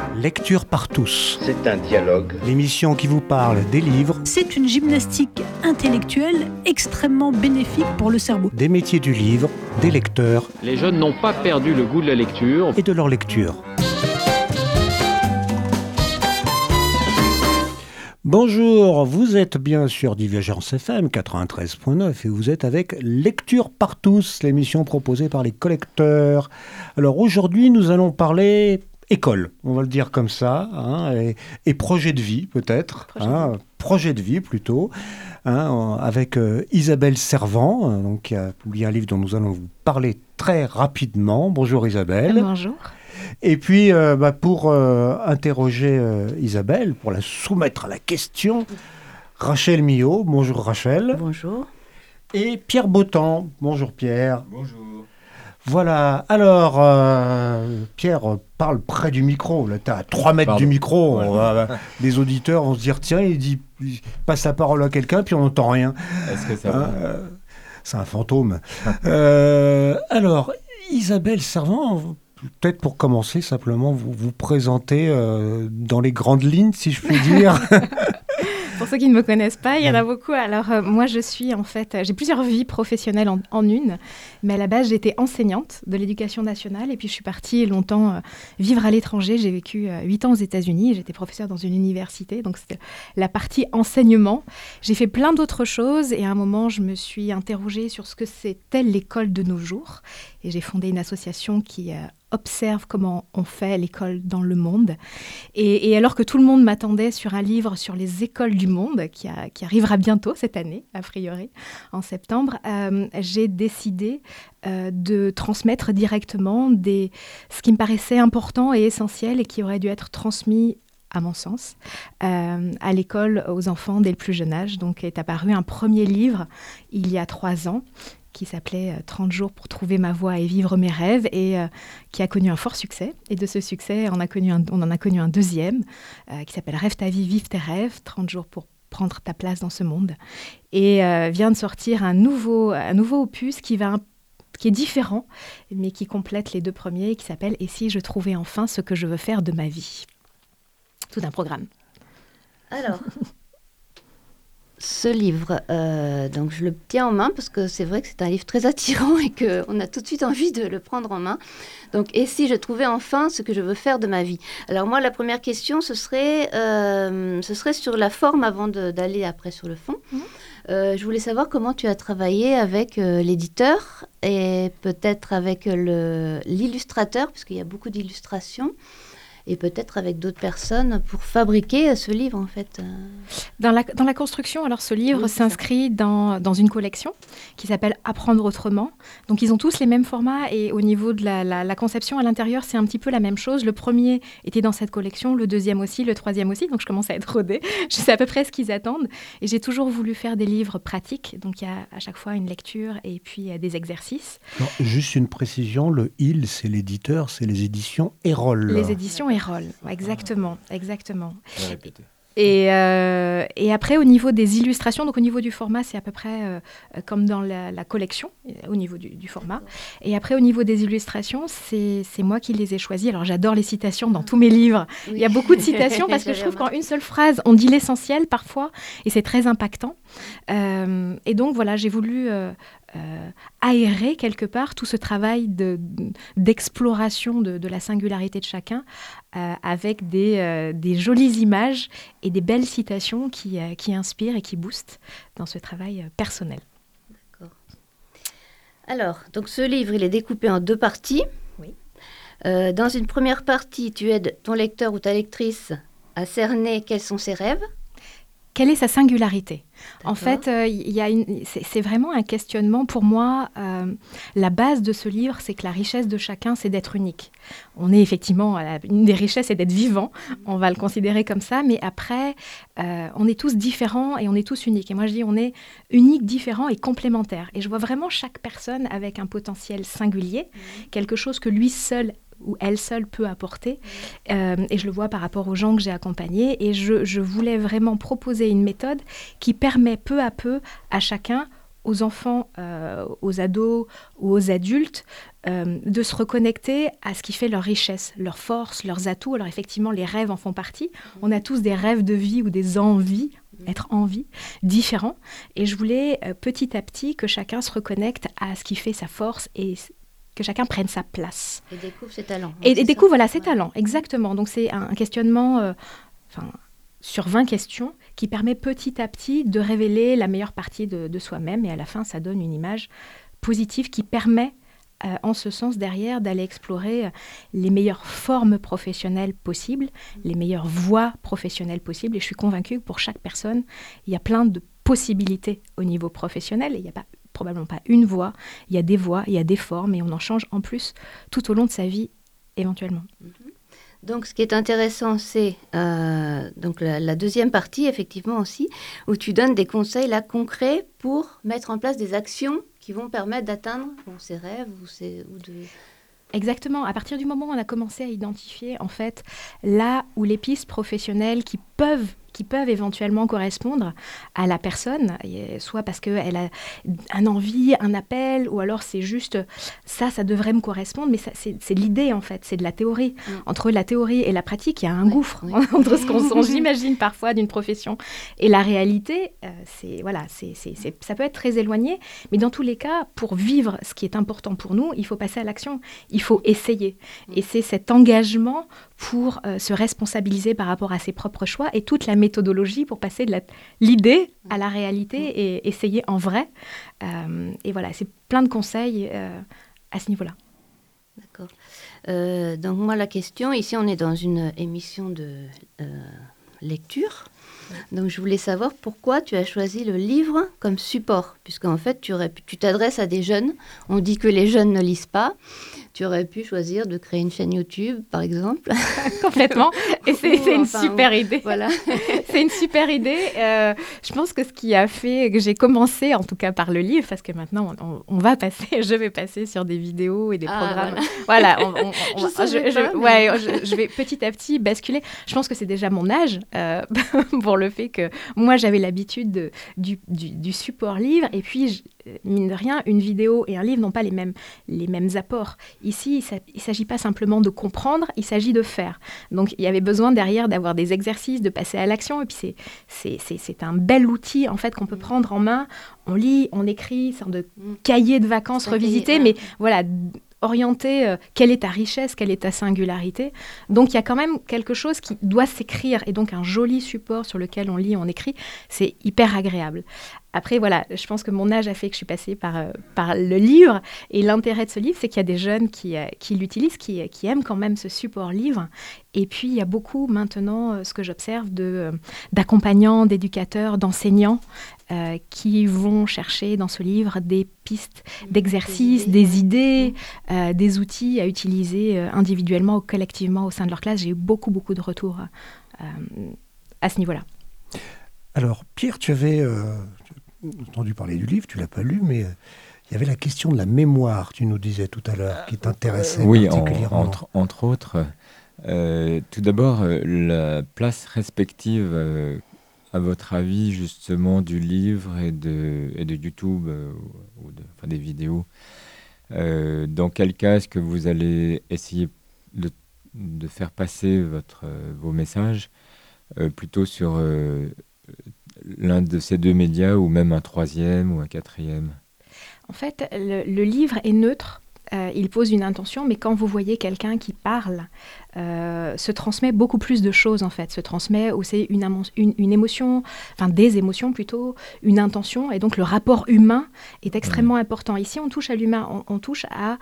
Lecture par tous. C'est un dialogue. L'émission qui vous parle des livres. C'est une gymnastique intellectuelle extrêmement bénéfique pour le cerveau. Des métiers du livre, des lecteurs. Les jeunes n'ont pas perdu le goût de la lecture. Et de leur lecture. Bonjour, vous êtes bien sur Divergence FM 93.9 et vous êtes avec Lecture par tous, l'émission proposée par les collecteurs. Alors aujourd'hui, nous allons parler école, on va le dire comme ça, et projet de vie peut-être, projet de vie plutôt, avec Isabelle Servan, donc, qui a publié un livre dont nous allons vous parler très rapidement. Bonjour Isabelle. Bonjour. Et puis, pour interroger Isabelle, pour la soumettre à la question, Rachel Millot. Bonjour Rachel. Bonjour. Et Pierre Bottan. Bonjour Pierre. Bonjour. Voilà. Alors, Pierre parle près du micro. Là, tu es à 3 mètres du micro. Ouais. Les auditeurs vont se dire, tiens, il passe la parole à quelqu'un, puis on n'entend rien. Est-ce que ça va C'est un fantôme. Alors, Isabelle Servan, peut-être pour commencer, simplement, vous présenter dans les grandes lignes, si je puis dire. Pour ceux qui ne me connaissent pas, il y en a beaucoup. Alors, moi, j'ai plusieurs vies professionnelles en une. Mais à la base, j'étais enseignante de l'éducation nationale. Et puis, je suis partie longtemps vivre à l'étranger. J'ai vécu 8 ans aux États-Unis. J'étais professeure dans une université. Donc, c'était la partie enseignement. J'ai fait plein d'autres choses. Et à un moment, je me suis interrogée sur ce que c'était l'école de nos jours. Et j'ai fondé une association qui observe comment on fait l'école dans le monde. Et alors que tout le monde m'attendait sur un livre sur les écoles du monde, qui arrivera bientôt cette année, a priori, en septembre, j'ai décidé de transmettre directement ce qui me paraissait important et essentiel et qui aurait dû être transmis, à mon sens, à l'école aux enfants dès le plus jeune âge. Donc est apparu un premier livre il y a 3 ans, qui s'appelait 30 jours pour trouver ma voie et vivre mes rêves, et qui a connu un fort succès. Et de ce succès, on en a connu un deuxième, qui s'appelle Rêve ta vie, vive tes rêves, 30 jours pour prendre ta place dans ce monde. Et vient de sortir un nouveau opus qui est différent, mais qui complète les 2 premiers, qui s'appelle « Et si je trouvais enfin ce que je veux faire de ma vie ?» Tout un programme. Alors, ce livre, donc je le tiens en main parce que c'est vrai que c'est un livre très attirant et qu'on a tout de suite envie de le prendre en main. Donc, et si je trouvais enfin ce que je veux faire de ma vie ? Alors moi, la première question, ce serait sur la forme avant d'aller après sur le fond. Je voulais savoir comment tu as travaillé avec l'éditeur et peut-être avec l'illustrateur, parce qu'il y a beaucoup d'illustrations. Et peut-être avec d'autres personnes pour fabriquer ce livre, en fait. Dans la construction, alors ce livre s'inscrit dans une collection qui s'appelle « Apprendre autrement ». Donc, ils ont tous les mêmes formats et au niveau de la conception à l'intérieur, c'est un petit peu la même chose. Le premier était dans cette collection, le deuxième aussi, le troisième aussi. Donc, je commence à être rodée. Je sais à peu près ce qu'ils attendent. Et j'ai toujours voulu faire des livres pratiques. Donc, il y a à chaque fois une lecture et puis des exercices. Non, juste une précision, le « il », c'est l'éditeur, c'est les éditions Erol. Les éditions Erol, exactement. Je vais répéter. Et après, au niveau des illustrations, donc au niveau du format, c'est à peu près comme dans la collection, au niveau du format. Et après, au niveau des illustrations, c'est moi qui les ai choisies. Alors, j'adore les citations dans tous mes livres. Oui. Il y a beaucoup de citations parce que je trouve qu'en une seule phrase, on dit l'essentiel parfois, et c'est très impactant. Et donc, voilà, j'ai voulu aérer quelque part tout ce travail d'exploration de la singularité de chacun avec des jolies images et des belles citations qui inspirent et qui boostent dans ce travail personnel. D'accord. Alors, donc ce livre, il est découpé en 2 parties. Oui. Dans une première partie, tu aides ton lecteur ou ta lectrice à cerner quels sont ses rêves. Quelle est sa singularité ? D'accord. En fait, c'est vraiment un questionnement. Pour moi, la base de ce livre, c'est que la richesse de chacun, c'est d'être unique. On est effectivement, une des richesses, c'est d'être vivant. On va le considérer comme ça. Mais après, on est tous différents et on est tous uniques. Et moi, je dis, on est uniques, différents et complémentaires. Et je vois vraiment chaque personne avec un potentiel singulier, quelque chose que lui seul ou elle seule peut apporter. Et je le vois par rapport aux gens que j'ai accompagnés. Et je voulais vraiment proposer une méthode qui permet peu à peu à chacun, aux enfants, aux ados ou aux adultes de se reconnecter à ce qui fait leur richesse, leur force, leurs atouts. Alors effectivement, les rêves en font partie. On a tous des rêves de vie ou des envies, être en vie, différents. Et je voulais petit à petit que chacun se reconnecte à ce qui fait sa force et que chacun prenne sa place. Et découvre ses talents. Et découvre ses talents, exactement. Donc c'est un questionnement sur 20 questions qui permet petit à petit de révéler la meilleure partie de soi-même. Et à la fin, ça donne une image positive qui permet, en ce sens derrière, d'aller explorer les meilleures formes professionnelles possibles, les meilleures voies professionnelles possibles. Et je suis convaincue que pour chaque personne, il y a plein de possibilités au niveau professionnel. Et il n'y a probablement pas une voie, il y a des voies, il y a des formes, et on en change en plus tout au long de sa vie, éventuellement. Donc, ce qui est intéressant, c'est donc la deuxième partie, effectivement aussi, où tu donnes des conseils là, concrets pour mettre en place des actions qui vont permettre d'atteindre ses rêves ou de... Exactement. À partir du moment où on a commencé à identifier, en fait, là où les pistes professionnelles qui peuvent éventuellement correspondre à la personne, soit parce qu'elle a un envie, un appel, ou alors c'est juste ça devrait me correspondre, mais c'est l'idée en fait, c'est de la théorie. Entre la théorie et la pratique, il y a un gouffre entre ce qu'on j'imagine parfois d'une profession et la réalité. Ça peut être très éloigné, mais dans tous les cas, pour vivre ce qui est important pour nous, il faut passer à l'action, il faut essayer. Et c'est cet engagement pour se responsabiliser par rapport à ses propres choix et toute la méthodologie pour passer de l'idée à la réalité et essayer en vrai. Et voilà, c'est plein de conseils à ce niveau-là. D'accord. Donc moi, la question, ici on est dans une émission de lecture. Donc je voulais savoir pourquoi tu as choisi le livre comme support, puisqu'en fait tu t'adresses à des jeunes, on dit que les jeunes ne lisent pas, tu aurais pu choisir de créer une chaîne YouTube par exemple. Complètement, et c'est une super idée. Voilà. C'est une super idée. Je pense que ce qui a fait que j'ai commencé en tout cas par le livre, parce que maintenant je vais passer sur des vidéos et des programmes. Voilà, je vais petit à petit basculer. Je pense que c'est déjà mon âge pour le fait que moi j'avais l'habitude du support livre, et puis mine de rien, une vidéo et un livre n'ont pas les mêmes apports. Ici, il ne s'agit pas simplement de comprendre, il s'agit de faire. Donc il y avait besoin derrière d'avoir des exercices, de passer à l'action, et puis c'est un bel outil en fait qu'on peut prendre en main. On lit, on écrit, sorte de cahier de vacances revisité, mais voilà, orienter quelle est ta richesse, quelle est ta singularité. Donc il y a quand même quelque chose qui doit s'écrire, et donc un joli support sur lequel on lit, on écrit, c'est hyper agréable. Après, voilà, je pense que mon âge a fait que je suis passée par le livre, et l'intérêt de ce livre, c'est qu'il y a des jeunes qui l'utilisent, qui aiment quand même ce support livre. Et puis, il y a beaucoup maintenant, ce que j'observe, d'accompagnants, d'éducateurs, d'enseignants qui vont chercher dans ce livre des pistes d'exercice, des idées, des outils à utiliser individuellement ou collectivement au sein de leur classe. J'ai eu beaucoup de retours à ce niveau-là. Alors, Pierre, tu avais entendu parler du livre, tu ne l'as pas lu, mais il y avait la question de la mémoire, tu nous disais tout à l'heure, qui t'intéressait particulièrement. Oui, entre autres. Tout d'abord, la place respective, à votre avis, justement, du livre et de YouTube, des vidéos. Dans quel cas est-ce que vous allez essayer de faire passer vos messages plutôt sur l'un de ces deux médias, ou même un troisième ou un quatrième? En fait, le livre est neutre. Il pose une intention, mais quand vous voyez quelqu'un qui parle, se transmet beaucoup plus de choses, en fait. Se transmet aussi une émotion, enfin des émotions plutôt, une intention, et donc le rapport humain est extrêmement important. Ici, on touche à l'humain, on touche à...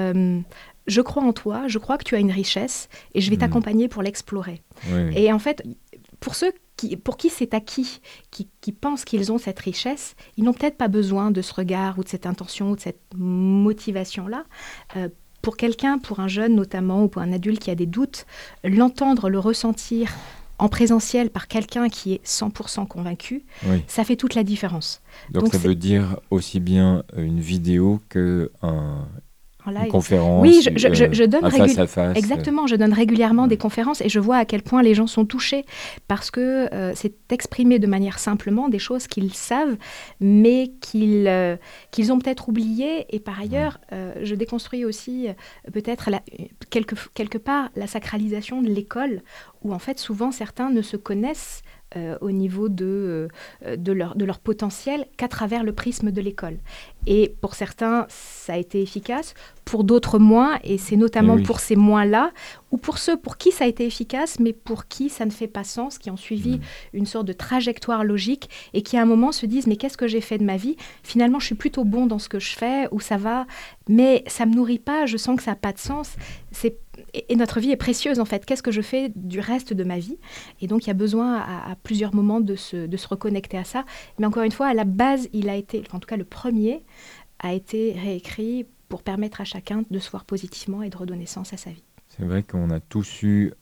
je crois en toi, je crois que tu as une richesse, et je vais t'accompagner pour l'explorer. Oui. Et en fait, pour ceux pour qui c'est acquis, qui pensent qu'ils ont cette richesse, ils n'ont peut-être pas besoin de ce regard ou de cette intention ou de cette motivation-là. Pour quelqu'un, pour un jeune notamment, ou pour un adulte qui a des doutes, l'entendre, le ressentir en présentiel par quelqu'un qui est 100% convaincu, ça fait toute la différence. Donc ça veut dire aussi bien une vidéo qu'un en live. Une conférence. Oui, je donne face à face. Exactement, je donne régulièrement des conférences et je vois à quel point les gens sont touchés parce que c'est exprimé de manière simplement des choses qu'ils savent, mais qu'ils ont peut-être oubliées. Et par ailleurs, je déconstruis aussi peut-être quelque part la sacralisation de l'école, où en fait souvent certains ne se connaissent au niveau de leur potentiel qu'à travers le prisme de l'école. Et pour certains, ça a été efficace, pour d'autres moins, et c'est notamment pour ces moins-là, ou pour ceux pour qui ça a été efficace, mais pour qui ça ne fait pas sens, qui ont suivi une sorte de trajectoire logique, et qui à un moment se disent « mais qu'est-ce que j'ai fait de ma vie ? Finalement, je suis plutôt bon dans ce que je fais, ou ça va, mais ça ne me nourrit pas, je sens que ça n'a pas de sens. » Et notre vie est précieuse en fait. Qu'est-ce que je fais du reste de ma vie ? Et donc il y a besoin à plusieurs moments de se reconnecter à ça. Mais encore une fois, à la base, en tout cas le premier, a été réécrit pour permettre à chacun de se voir positivement et de redonner sens à sa vie. C'est vrai qu'on a tous eu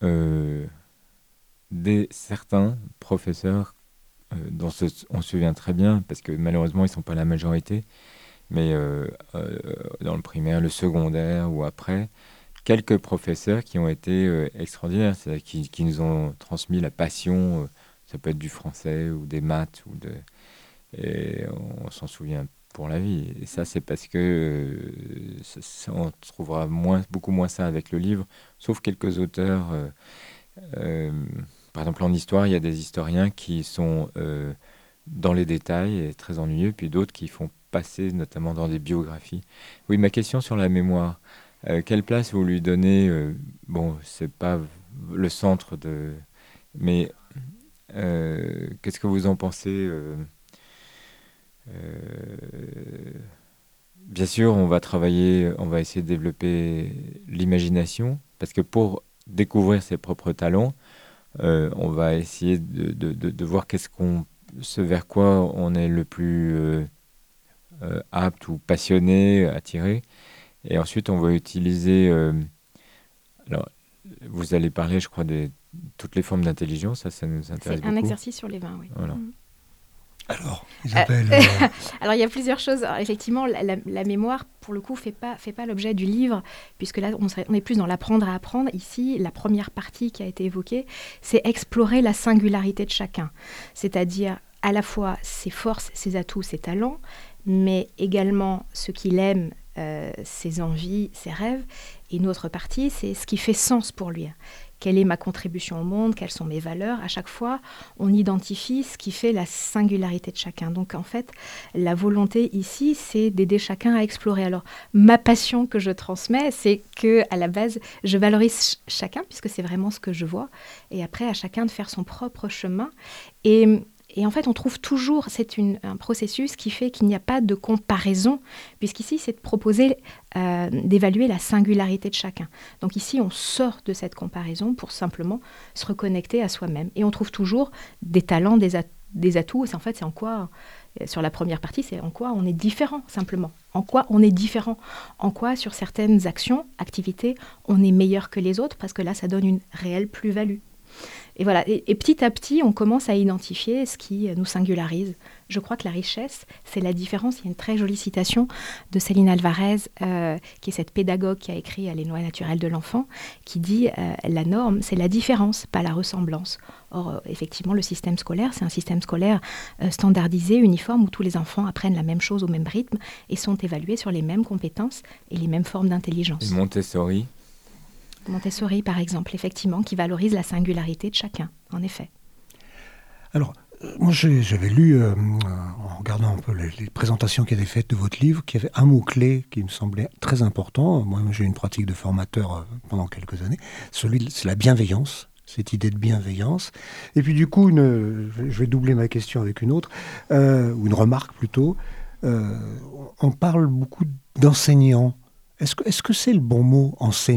certains professeurs dont on se souvient très bien, parce que malheureusement ils ne sont pas la majorité, mais dans le primaire, le secondaire ou après, quelques professeurs qui ont été extraordinaires, c'est-à-dire qui nous ont transmis la passion, ça peut être du français ou des maths, et on s'en souvient pour la vie. Et ça, c'est parce que on trouvera beaucoup moins ça avec le livre, sauf quelques auteurs. Par exemple, en histoire, il y a des historiens qui sont dans les détails et très ennuyeux, puis d'autres qui font passer, notamment dans des biographies. Oui, ma question sur la mémoire. Quelle place vous lui donnez Bon, c'est pas le centre de... Mais qu'est-ce que vous en pensez Bien sûr, on va essayer de développer l'imagination, parce que pour découvrir ses propres talents, on va essayer de voir ce vers quoi on est le plus apte ou passionné, attiré. Et ensuite, on va utiliser... alors, vous allez parler, je crois, de toutes les formes d'intelligence, ça nous intéresse beaucoup. C'est un exercice sur les 20, oui. Voilà. Alors, Isabelle... Alors, il y a plusieurs choses. Alors, effectivement, la mémoire, pour le coup, fait pas l'objet du livre, puisque là, on est plus dans l'apprendre à apprendre. Ici, la première partie qui a été évoquée, c'est explorer la singularité de chacun. C'est-à-dire, à la fois ses forces, ses atouts, ses talents, mais également ce qu'il aime, ses envies, ses rêves. Et une autre partie, c'est ce qui fait sens pour lui. Quelle est ma contribution au monde ? Quelles sont mes valeurs ? À chaque fois, on identifie ce qui fait la singularité de chacun. Donc, en fait, la volonté ici, c'est d'aider chacun à explorer. Alors, ma passion que je transmets, c'est qu'à la base, je valorise chacun, puisque c'est vraiment ce que je vois. Et après, à chacun de faire son propre chemin. Et en fait, on trouve toujours, c'est un processus qui fait qu'il n'y a pas de comparaison, puisqu'ici, c'est de proposer, d'évaluer la singularité de chacun. Donc ici, on sort de cette comparaison pour simplement se reconnecter à soi-même. Et on trouve toujours des talents, des atouts. En fait, c'est en quoi, sur la première partie, c'est en quoi on est différent, simplement. En quoi on est différent. En quoi, sur certaines actions, activités, on est meilleur que les autres, parce que là, ça donne une réelle plus-value. Et voilà, et petit à petit, on commence à identifier ce qui nous singularise. Je crois que la richesse, c'est la différence. Il y a une très jolie citation de Céline Alvarez, qui est cette pédagogue qui a écrit Les lois naturelles de l'enfant, qui dit la norme, c'est la différence, pas la ressemblance. Or, effectivement, le système scolaire, c'est un système scolaire standardisé, uniforme, où tous les enfants apprennent la même chose au même rythme et sont évalués sur les mêmes compétences et les mêmes formes d'intelligence. Et Montessori, par exemple, effectivement, qui valorise la singularité de chacun, en effet. Alors, moi, j'avais lu, en regardant un peu les présentations qui étaient faites de votre livre, qu'il y avait un mot-clé qui me semblait très important. Moi, j'ai eu une pratique de formateur pendant quelques années. C'est la bienveillance, cette idée de bienveillance. Et puis, du coup, je vais doubler ma question avec une autre, ou une remarque plutôt. On parle beaucoup d'enseignants. Est-ce que c'est le bon mot, enseignant ?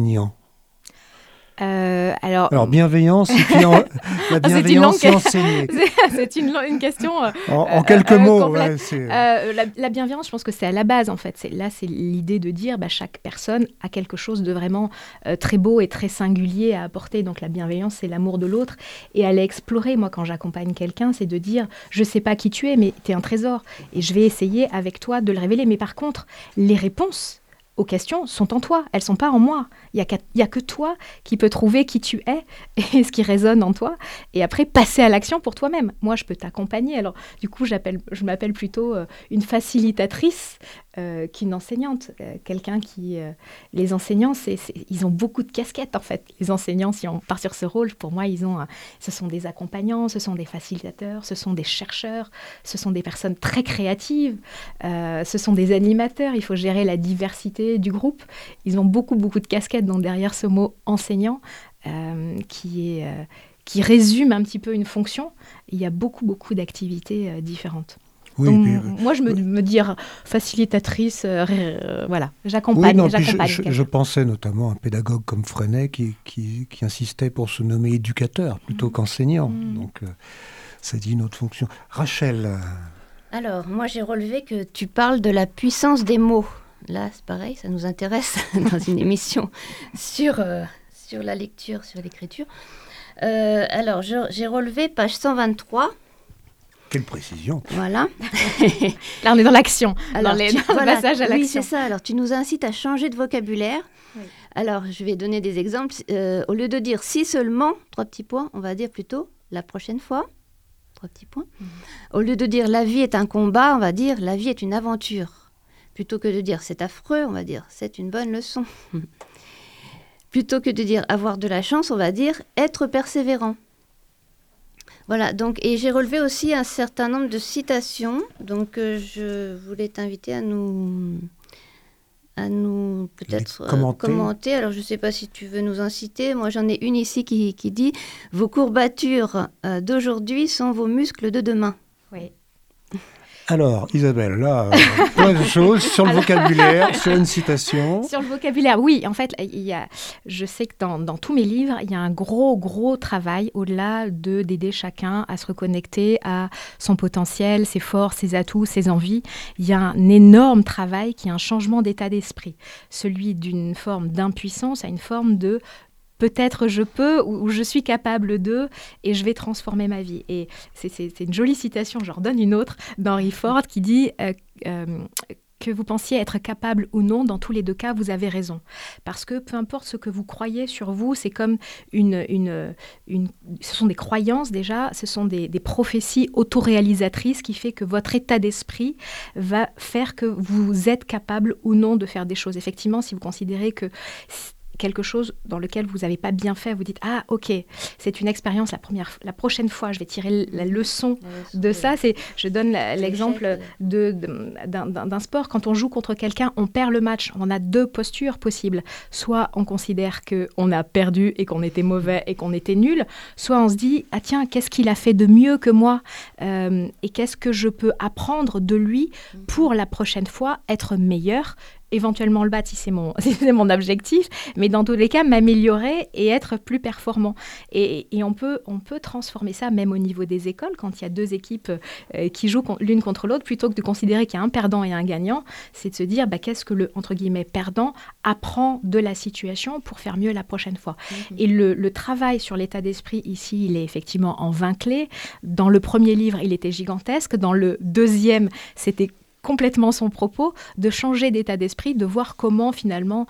Alors, bienveillance, et puis la bienveillance, c'est enseigner. C'est une question en quelques mots. Ouais, la bienveillance, je pense que c'est à la base, en fait. C'est l'idée de dire chaque personne a quelque chose de vraiment très beau et très singulier à apporter. Donc la bienveillance, c'est l'amour de l'autre. Et aller explorer, moi, quand j'accompagne quelqu'un, c'est de dire, je ne sais pas qui tu es, mais tu es un trésor. Et je vais essayer avec toi de le révéler. Mais par contre, les réponses aux questions sont en toi, elles ne sont pas en moi. Il n'y a que toi qui peux trouver qui tu es et ce qui résonne en toi, et après passer à l'action pour toi-même. Moi, je peux t'accompagner. Alors, du coup, je m'appelle plutôt une facilitatrice qu'une enseignante. Quelqu'un qui... les enseignants, ils ont beaucoup de casquettes, en fait. Les enseignants, si on part sur ce rôle, pour moi, ce sont des accompagnants, ce sont des facilitateurs, ce sont des chercheurs, ce sont des personnes très créatives, ce sont des animateurs. Il faut gérer la diversité du groupe. Ils ont beaucoup de casquettes, donc derrière ce mot enseignant qui résume un petit peu une fonction, il y a beaucoup d'activités différentes. Oui, donc, puis, moi, je me dis facilitatrice, voilà, j'accompagne. Je pensais notamment à un pédagogue comme Freinet qui insistait pour se nommer éducateur plutôt qu'enseignant. Donc, ça dit une autre fonction. Rachel. Alors, moi, j'ai relevé que tu parles de la puissance des mots. Là, c'est pareil, ça nous intéresse dans une émission sur la lecture, sur l'écriture. Alors, j'ai relevé page 123. Quelle précision. Voilà. Là, on est dans l'action, alors, dans le passage à l'action. Oui, c'est ça. Alors, tu nous incites à changer de vocabulaire. Oui. Alors, je vais donner des exemples. Au lieu de dire « si seulement », 3 petits points, on va dire plutôt « la prochaine fois », 3 petits points. Au lieu de dire « la vie est un combat », on va dire « la vie est une aventure ». Plutôt que de dire « c'est affreux », on va dire « c'est une bonne leçon ». Plutôt que de dire « avoir de la chance », on va dire « être persévérant ». Voilà, donc, et j'ai relevé aussi un certain nombre de citations. Donc, je voulais t'inviter à nous peut-être commenter. Alors, je ne sais pas si tu veux nous en citer. Moi, j'en ai une ici qui dit « Vos courbatures d'aujourd'hui sont vos muscles de demain ». Oui. Alors, Isabelle, là, plein de choses sur le vocabulaire, sur une citation. Sur le vocabulaire, oui. En fait, je sais que dans tous mes livres, il y a un gros travail au-delà d'aider chacun à se reconnecter à son potentiel, ses forces, ses atouts, ses envies. Il y a un énorme travail qui est un changement d'état d'esprit. Celui d'une forme d'impuissance à une forme de peut-être je peux, ou je suis capable de, et je vais transformer ma vie. Et c'est une jolie citation, je redonne une autre, d'Henry Ford, qui dit que vous pensiez être capable ou non, dans tous les deux cas, vous avez raison. Parce que peu importe ce que vous croyez sur vous, c'est comme ce sont des croyances déjà, ce sont des prophéties autoréalisatrices qui fait que votre état d'esprit va faire que vous êtes capable ou non de faire des choses. Effectivement, si vous considérez que quelque chose dans lequel vous n'avez pas bien fait, vous dites « Ah, ok, c'est une expérience, la prochaine fois, je vais tirer la leçon de ça. » Je donne l'exemple d'un sport. Quand on joue contre quelqu'un, on perd le match. On a 2 postures possibles. Soit on considère qu'on a perdu et qu'on était mauvais et qu'on était nul, soit on se dit « Ah tiens, qu'est-ce qu'il a fait de mieux que moi et qu'est-ce que je peux apprendre de lui pour la prochaine fois être meilleur ?» éventuellement le battre si c'est mon objectif, mais dans tous les cas, m'améliorer et être plus performant. Et on peut transformer ça même au niveau des écoles, quand il y a 2 équipes qui jouent l'une contre l'autre, plutôt que de considérer qu'il y a un perdant et un gagnant, c'est de se dire qu'est-ce que le, entre guillemets, perdant apprend de la situation pour faire mieux la prochaine fois. Et le travail sur l'état d'esprit ici, il est effectivement en 20 clés. Dans le premier livre, il était gigantesque. Dans le deuxième, c'était complètement son propos, de changer d'état d'esprit, de voir comment finalement,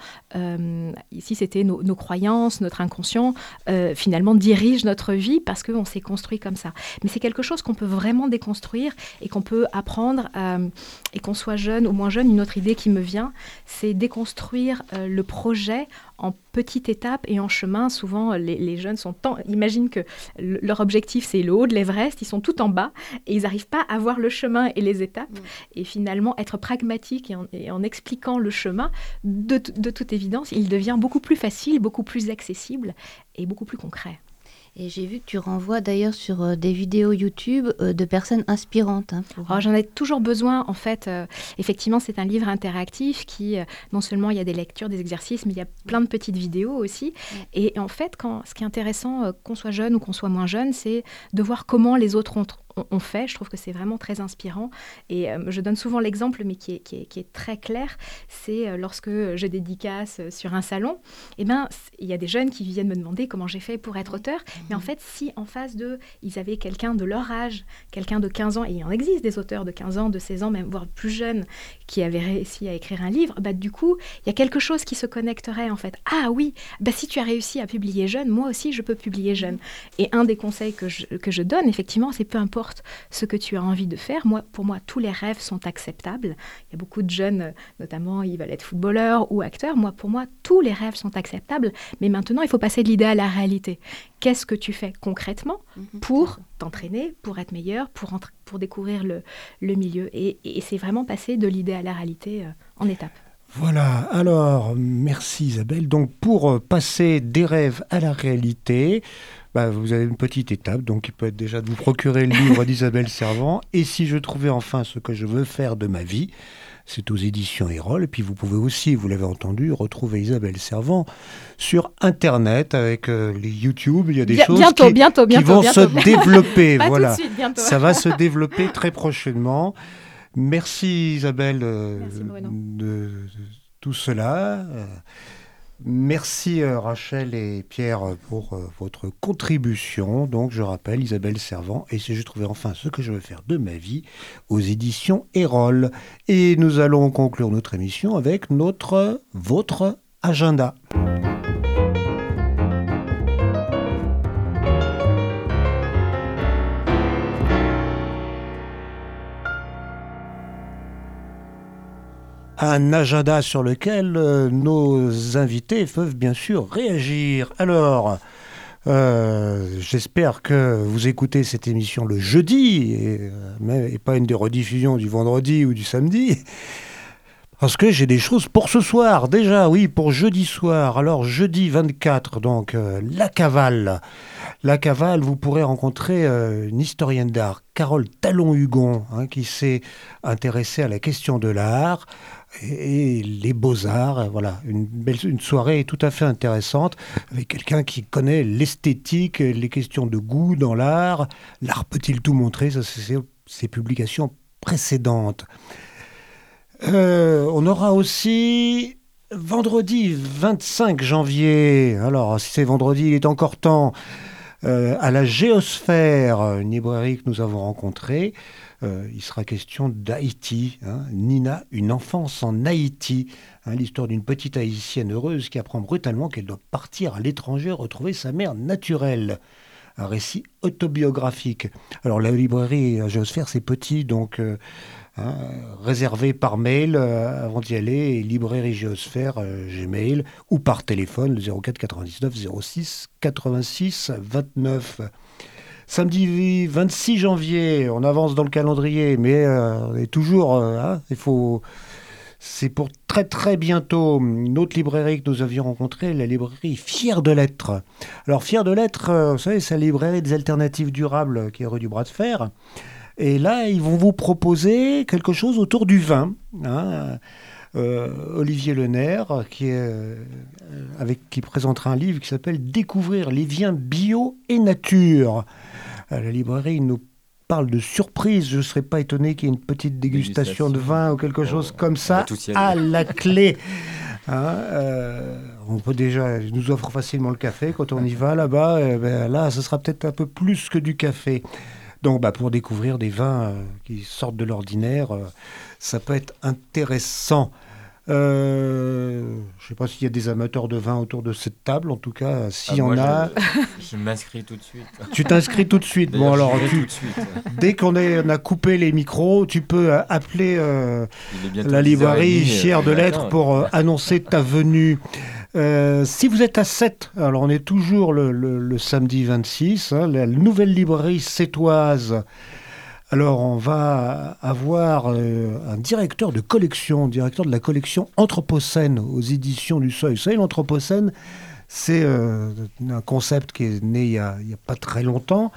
ici c'était nos croyances, notre inconscient, finalement dirige notre vie parce qu'on s'est construit comme ça. Mais c'est quelque chose qu'on peut vraiment déconstruire et qu'on peut apprendre, et qu'on soit jeune ou moins jeune. Une autre idée qui me vient, c'est déconstruire le projet en petites étapes et en chemin. Souvent, les jeunes imaginent que leur objectif, c'est le haut de l'Everest. Ils sont tout en bas et ils n'arrivent pas à voir le chemin et les étapes. Et finalement, être pragmatique et en expliquant le chemin, de toute évidence, il devient beaucoup plus facile, beaucoup plus accessible et beaucoup plus concret. Et j'ai vu que tu renvoies d'ailleurs sur des vidéos YouTube de personnes inspirantes. J'en ai toujours besoin, en fait. Effectivement, c'est un livre interactif qui, non seulement il y a des lectures, des exercices, mais il y a plein de petites vidéos aussi. Et en fait, ce qui est intéressant, qu'on soit jeune ou qu'on soit moins jeune, c'est de voir comment les autres ont fait. Je trouve que c'est vraiment très inspirant. Et je donne souvent l'exemple, mais qui est très clair. C'est lorsque je dédicace sur un salon, il y a des jeunes qui viennent me demander comment j'ai fait pour être auteur. Mais en fait, si en face d'eux, ils avaient quelqu'un de leur âge, quelqu'un de 15 ans, et il en existe des auteurs de 15 ans, de 16 ans, même voire plus jeunes, qui avaient réussi à écrire un livre, du coup, il y a quelque chose qui se connecterait en fait. Ah oui, si tu as réussi à publier jeune, moi aussi je peux publier jeune. Et un des conseils que je donne, effectivement, c'est peu importe ce que tu as envie de faire. Pour moi, tous les rêves sont acceptables. Il y a beaucoup de jeunes, notamment, ils veulent être footballeurs ou acteurs. Pour moi, tous les rêves sont acceptables. Mais maintenant, il faut passer de l'idée à la réalité. Qu'est-ce que tu fais concrètement pour t'entraîner, pour être meilleur, pour découvrir le milieu. Et c'est vraiment passer de l'idée à la réalité en étapes. Voilà, alors merci Isabelle. Donc pour passer des rêves à la réalité, vous avez une petite étape donc qui peut être déjà de vous procurer le livre d'Isabelle Servan. Et si je trouvais enfin ce que je veux faire de ma vie, c'est aux éditions Erol. Et puis vous pouvez aussi, vous l'avez entendu, retrouver Isabelle Servan sur Internet avec les YouTube. Il y a des choses qui vont se développer. Voilà, tout de suite, ça va se développer très prochainement. Merci Isabelle de tout cela. Merci Rachel et Pierre pour votre contribution. Donc je rappelle Isabelle Servan et si je trouvais enfin ce que je veux faire de ma vie aux éditions Erol. Et nous allons conclure notre émission avec votre agenda. Un agenda sur lequel nos invités peuvent bien sûr réagir. Alors, j'espère que vous écoutez cette émission le jeudi et pas une des rediffusions du vendredi ou du samedi. Parce que j'ai des choses pour ce soir. Déjà, oui, pour jeudi soir. Alors, jeudi 24, donc, La Cavale. La Cavale, vous pourrez rencontrer une historienne d'art, Carole Talon-Hugon, qui s'est intéressée à la question de l'art et les beaux-arts. Voilà, une soirée tout à fait intéressante avec quelqu'un qui connaît l'esthétique, les questions de goût dans l'art. L'art peut-il tout montrer? Ça, c'est ses publications précédentes. On aura aussi vendredi 25 janvier. Alors, si c'est vendredi, il est encore temps. À la Géosphère, une librairie que nous avons rencontrée, il sera question d'Haïti. Nina, une enfance en Haïti. L'histoire d'une petite Haïtienne heureuse qui apprend brutalement qu'elle doit partir à l'étranger retrouver sa mère naturelle. Un récit autobiographique. Alors la librairie Géosphère, c'est petit, donc réservé par mail avant d'y aller, librairie Géosphère, Gmail, ou par téléphone, le 04 99 06 86 29. Samedi 26 janvier, on avance dans le calendrier, mais on est toujours... c'est pour très très bientôt une autre librairie que nous avions rencontrée, la librairie Fière de l'Être. Alors Fière de l'Être, vous savez, c'est la librairie des alternatives durables qui est rue du Bras de Fer. Et là, ils vont vous proposer quelque chose autour du vin. Olivier Lenaire, qui présentera un livre qui s'appelle « Découvrir les vins bio et nature ». La librairie nous parle de surprise. Je ne serais pas étonné qu'il y ait une petite dégustation de vin ou quelque chose comme ça à la clé. On peut déjà, ils nous offrent facilement le café quand on y va là-bas. Là, ce sera peut-être un peu plus que du café. Donc, pour découvrir des vins qui sortent de l'ordinaire, ça peut être intéressant. Je ne sais pas s'il y a des amateurs de vin autour de cette table. En tout cas, s'il y en a... Je m'inscris tout de suite. Tu t'inscris tout de suite. Bon, alors, tout de suite. Dès qu'on a coupé les micros, tu peux appeler la librairie Fière de l'Être pour annoncer ta venue. Si vous êtes à 7, alors on est toujours le samedi 26, la nouvelle librairie sétoise. Alors on va avoir un directeur de la collection Anthropocène aux éditions du Seuil. Vous savez, l'Anthropocène, c'est un concept qui est né il y a pas très longtemps.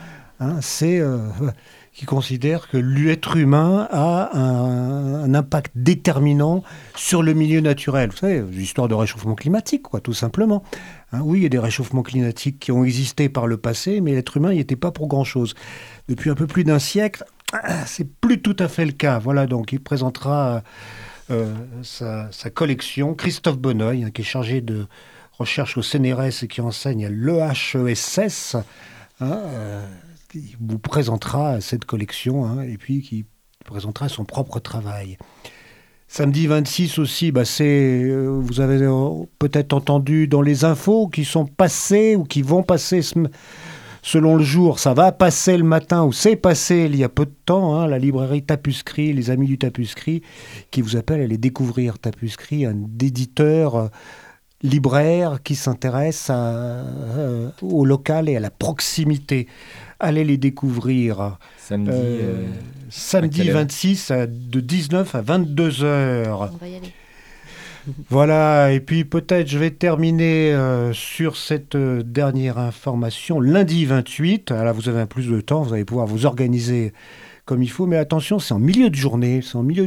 Qui considère que l'être humain a un impact déterminant sur le milieu naturel. Vous savez, l'histoire de réchauffement climatique, tout simplement. Oui, il y a des réchauffements climatiques qui ont existé par le passé, mais l'être humain n'y était pas pour grand-chose. Depuis un peu plus d'un siècle, c'est plus tout à fait le cas. Voilà, donc il présentera sa collection. Christophe Bonneuil, qui est chargé de recherche au CNRS et qui enseigne à l'EHESS, qui vous présentera cette collection et puis qui présentera son propre travail. Samedi 26 aussi, vous avez peut-être entendu dans les infos qui sont passées ou qui vont passer selon le jour. Ça va passer le matin ou c'est passé il y a peu de temps. La librairie Tapuscrit, les amis du Tapuscrit, qui vous appellent à aller découvrir Tapuscrit, un éditeur libraire qui s'intéresse au local et à la proximité. Allez les découvrir. Samedi 26 de 19 à 22 heures. On va y aller. Voilà, et puis peut-être je vais terminer sur cette dernière information. Lundi 28, là vous avez un plus de temps, vous allez pouvoir vous organiser comme il faut, mais attention, c'est en milieu de journée.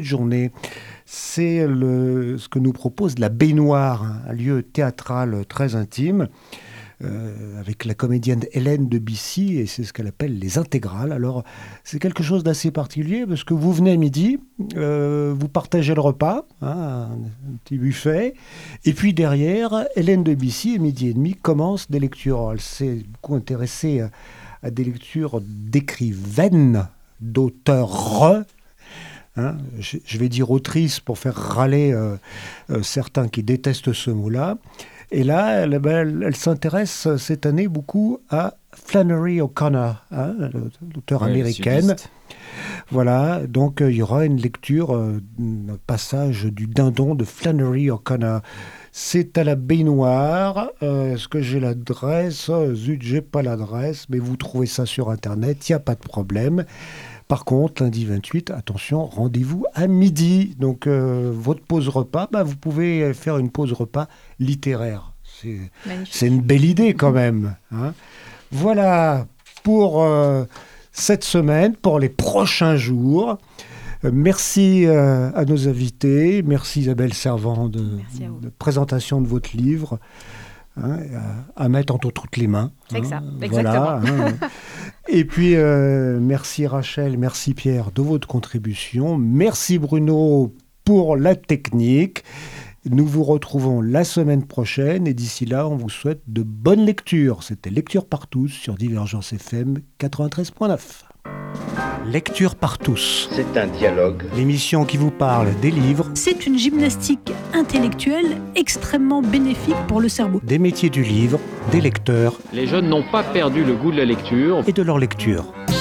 C'est ce que nous propose la Baignoire, un lieu théâtral très intime, avec la comédienne Hélène de Bissy, et c'est ce qu'elle appelle les intégrales. Alors, c'est quelque chose d'assez particulier, parce que vous venez à midi, vous partagez le repas, un petit buffet, et puis derrière, Hélène de Bissy, à midi et demi, commence des lectures. Elle s'est beaucoup intéressée à des lectures d'écrivaines, d'auteurs, je vais dire autrice pour faire râler certains qui détestent ce mot-là. Et là, elle s'intéresse cette année beaucoup à Flannery O'Connor, l'auteure américaine. Voilà, donc il y aura une lecture, un passage du Dindon de Flannery O'Connor. C'est à la Baignoire. Est-ce que j'ai l'adresse ? Zut, j'ai pas l'adresse, mais vous trouvez ça sur Internet, il n'y a pas de problème. Par contre, lundi 28, attention, rendez-vous à midi. Donc, votre pause repas, vous pouvez faire une pause repas littéraire. C'est une belle idée quand même. Voilà pour cette semaine, pour les prochains jours. Merci à nos invités. Merci Isabelle Servant de présentation de votre livre. À mettre entre toutes les mains. C'est ça, voilà, exactement. Et puis, merci Rachel, merci Pierre de votre contribution. Merci Bruno pour la technique. Nous vous retrouvons la semaine prochaine et d'ici là, on vous souhaite de bonnes lectures. C'était Lecture par tous sur Divergence FM 93.9. Lecture par tous. C'est un dialogue. L'émission qui vous parle des livres. C'est une gymnastique intellectuelle extrêmement bénéfique pour le cerveau. Des métiers du livre, des lecteurs. Les jeunes n'ont pas perdu le goût de la lecture. Et de leur lecture.